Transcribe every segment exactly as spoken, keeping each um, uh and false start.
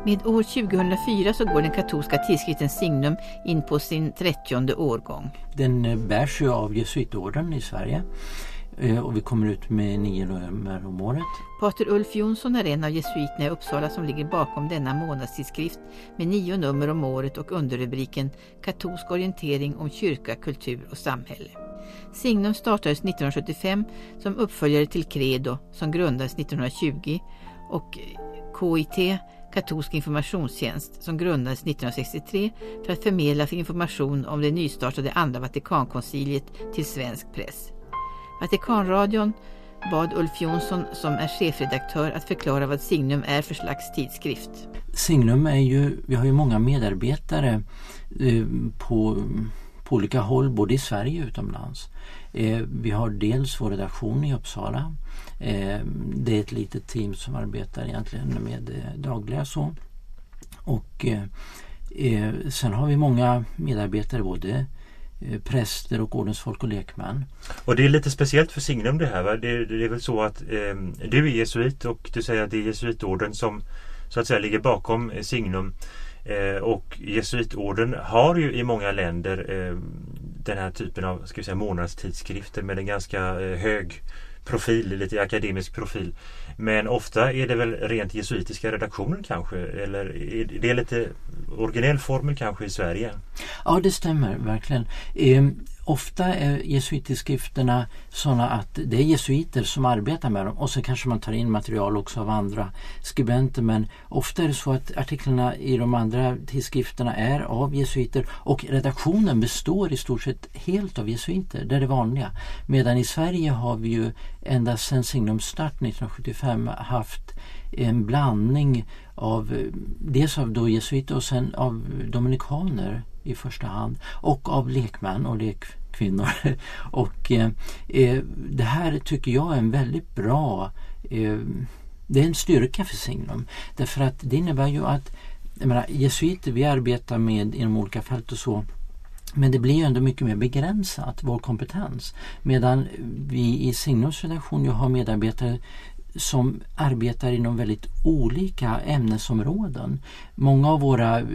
Med år tjugohundrafyra så går den katolska tidskriften Signum in på sin trettionde årgång. Den bärs ju av Jesuitorden i Sverige och vi kommer ut med nio nummer om året. Pater Ulf Jonsson är en av jesuiterna i Uppsala som ligger bakom denna månadstidskrift med nio nummer om året och underrubriken Katolsk orientering om kyrka, kultur och samhälle. Signum startades nittonhundrasjuttiofem som uppföljare till Credo som grundades nittonhundratjugo och K I T, Katolsk informationstjänst, som grundades nittonhundrasextiotre för att förmedla för information om det nystartade andra Vatikankonciliet till svensk press. Vatikanradion bad Ulf Jonsson, som är chefredaktör, att förklara vad Signum är för slags tidskrift. Signum är ju, vi har ju många medarbetare eh, på, på olika håll, både i Sverige och utomlands. Eh, vi har dels vår redaktion i Uppsala. Eh, det är ett litet team som arbetar egentligen med eh, dagliga så. Och eh, eh, sen har vi många medarbetare, både präster och ordensfolk och lekmän. Och det är lite speciellt för Signum det här, va? Det, det är väl så att eh, du är jesuit och du säger att det är jesuitorden som så att säga ligger bakom eh, Signum. Eh, och jesuitorden har ju i många länder eh, den här typen av, ska vi säga, månadstidskrifter med en ganska eh, hög profil, lite akademisk profil. Men ofta är det väl rent jesuitiska redaktioner kanske, eller är det lite originell formel kanske i Sverige? Ja, det stämmer verkligen. Eh, ofta är jesuitskrifterna sådana att det är jesuiter som arbetar med dem, och så kanske man tar in material också av andra skribenter, men ofta är det så att artiklarna i de andra tidskrifterna är av jesuiter och redaktionen består i stort sett helt av jesuiter, det är det vanliga. Medan i Sverige har vi ju ända sedan Signums start nittonhundrasjuttiofem haft en blandning av dels av då jesuiter och sen av dominikaner i första hand, och av lekmän och lekkvinnor. Och eh, det här tycker jag är en väldigt bra, eh, det är en styrka för Signum, därför att det innebär ju att, jag menar, jesuiter, vi arbetar med inom olika fält och så, men det blir ju ändå mycket mer begränsat, vår kompetens, medan vi i Signums redaktion ju har medarbetare som arbetar inom väldigt olika ämnesområden. Många av våra,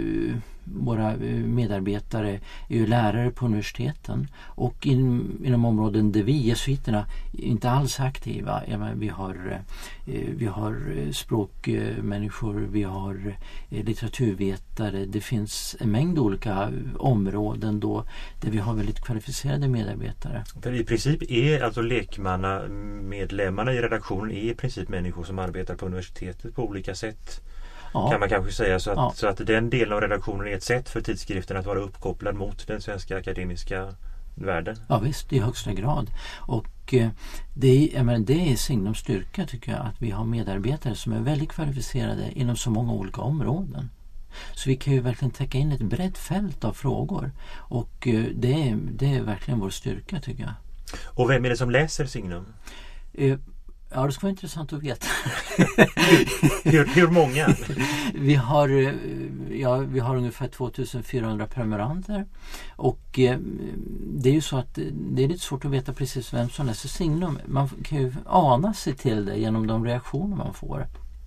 våra medarbetare är ju lärare på universiteten, och in, inom områden där vi, jesuiterna, inte alls är aktiva. Ja, men vi har, vi har språkmänniskor, vi har litteraturvetare, det finns en mängd olika områden då där vi har väldigt kvalificerade medarbetare. För i princip är alltså lekmannamedlemmarna i redaktionen är i princip människor som arbetar på universitetet på olika sätt. Ja. Kan man kanske säga, så att, ja. så att den delen av redaktionen är ett sätt för tidskriften att vara uppkopplad mot den svenska akademiska världen. Ja visst, i högsta grad. Och eh, det, jag menar, det är Signums styrka, tycker jag, att vi har medarbetare som är väldigt kvalificerade inom så många olika områden. Så vi kan ju verkligen täcka in ett brett fält av frågor, och eh, det, är, det är verkligen vår styrka, tycker jag. Och vem är det som läser Signum? Eh, Ja, det ska vara intressant att veta. hur, hur många? Vi har, ja, vi har ungefär tvåtusenfyrahundra prenumeranter, och eh, det är ju så att det är lite svårt att veta precis vem som läser Signum. Man kan ju ana sig till det genom de reaktioner man får.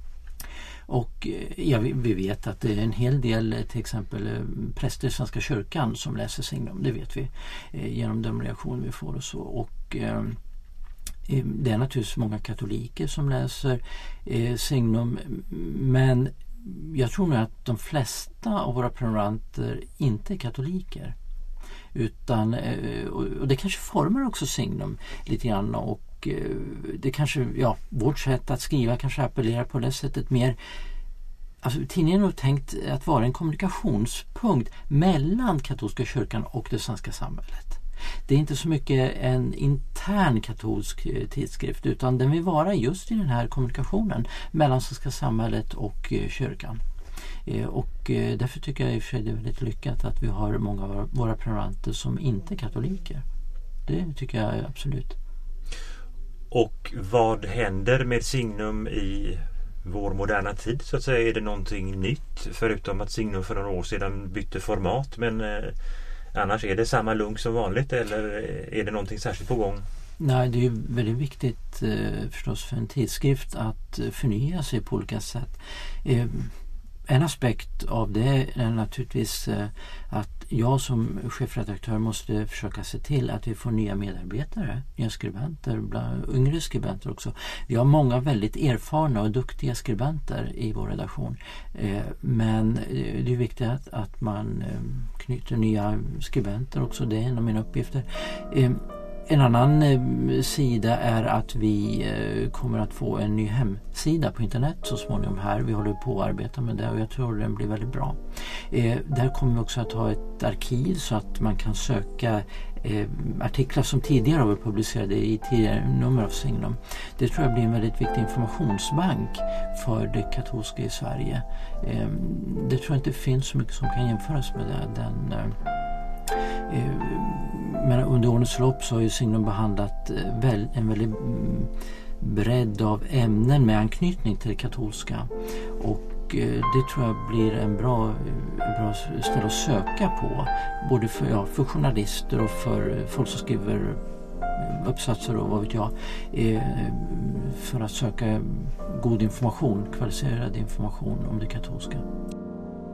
Och ja, vi, vi vet att det är en hel del, till exempel präster i Svenska kyrkan, som läser Signum. Det vet vi eh, genom de reaktioner vi får och så. Och eh, det är naturligtvis många katoliker som läser eh, Signum, men jag tror nog att de flesta av våra prenumeranter inte är katoliker, utan, eh, och det kanske formar också Signum lite grann, och eh, det kanske, ja, vårt sätt att skriva kanske appellerar på det sättet mer. Alltså, tidningen är nog tänkt att vara en kommunikationspunkt mellan katolska kyrkan och det svenska samhället. Det är inte så mycket en intern katolsk tidskrift, utan den vill vara just i den här kommunikationen mellan svenska samhället och kyrkan. Och därför tycker jag i och för sig det är väldigt lyckat att vi har många av våra prenumeranter som inte är katoliker. Det tycker jag absolut. Och vad händer med Signum i vår moderna tid, så att säga? Är det någonting nytt, förutom att Signum för några år sedan bytte format, men eh, annars är det samma lunk som vanligt, eller är det någonting särskilt på gång? Nej, det är ju väldigt viktigt eh, förstås för en tidskrift att eh, förnya sig på olika sätt. Eh, en aspekt av det är naturligtvis eh, att jag som chefredaktör måste försöka se till att vi får nya medarbetare, nya skribenter, bland yngre skribenter också. Vi har många väldigt erfarna och duktiga skribenter i vår redaktion. Eh, men det är viktigt att, att man eh, knyter nya skribenter också, det är en av mina uppgifter. Eh, En annan eh, sida är att vi eh, kommer att få en ny hemsida på internet så småningom här. Vi håller på att arbeta med det och jag tror den blir väldigt bra. Eh, där kommer vi också att ha ett arkiv så att man kan söka eh, artiklar som tidigare har publicerade i tidigare nummer av Signum. Det tror jag blir en väldigt viktig informationsbank för det katolska i Sverige. Eh, det tror jag inte finns så mycket som kan jämföras med det. Den... Eh, Men under årens lopp så har ju Signum behandlat en väldigt bredd av ämnen med anknytning till det katolska. Och det tror jag blir en bra, en bra ställe att söka på. Både för, ja, för journalister och för folk som skriver uppsatser och vad vet jag. För att söka god information, kvalificerad information om det katolska.